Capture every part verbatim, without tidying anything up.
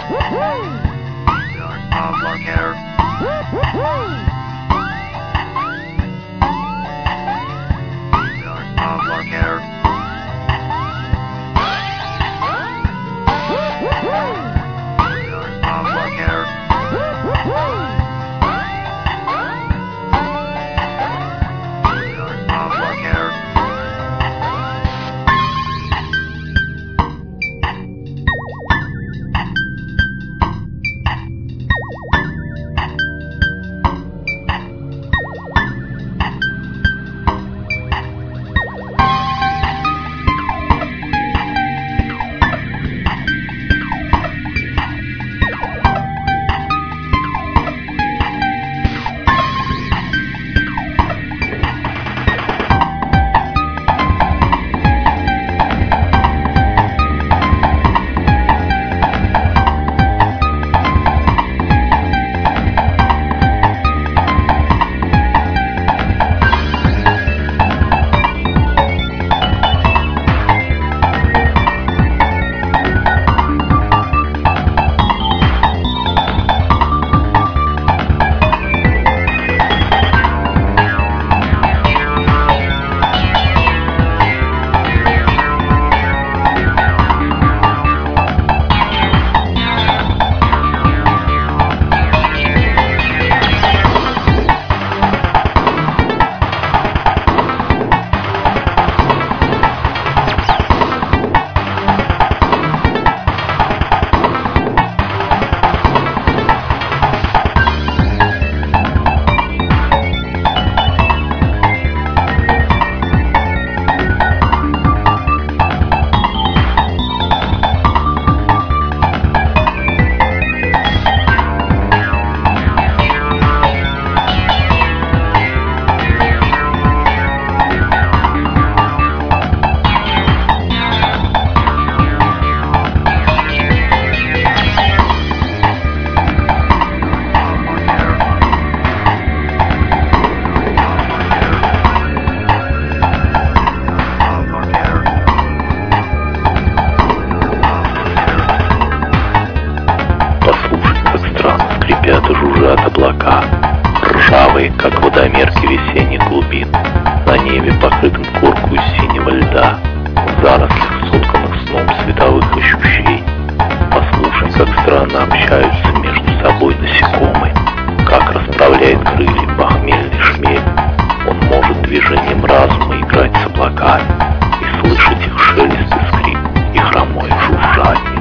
облака, ржавые, как водомерки весенних глубин, на небе, покрытым коркою синего льда, в зарослях, сотканных сном световых ощущений. Послушай, как странно общаются между собой насекомые, как расправляет крылья похмельный шмель. Он может движением разума играть с облаками и слышать их шелест и скрип, и хромое жужжание.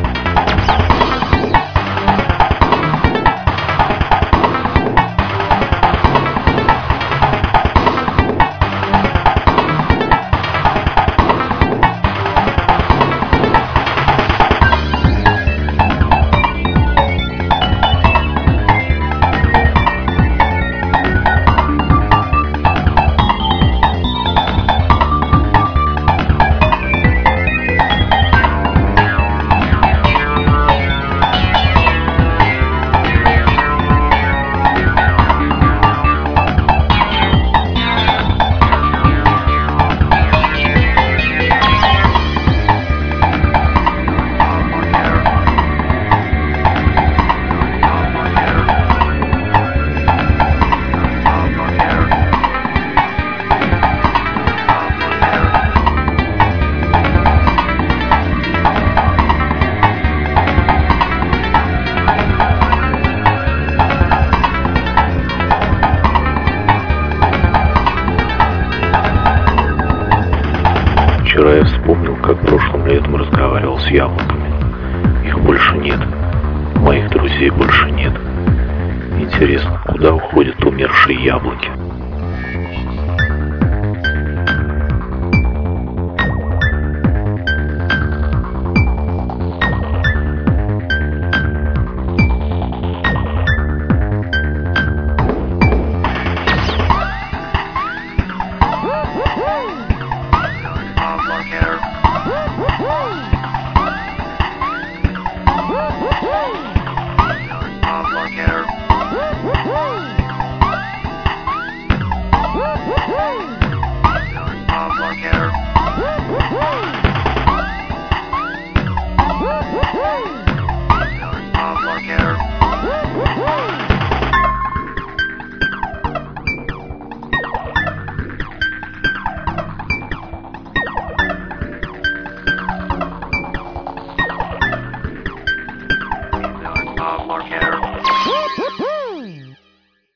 Вчера я вспомнил, как прошлым летом разговаривал с яблоками. Их больше нет. Моих друзей больше нет. Интересно, куда уходят умершие яблоки?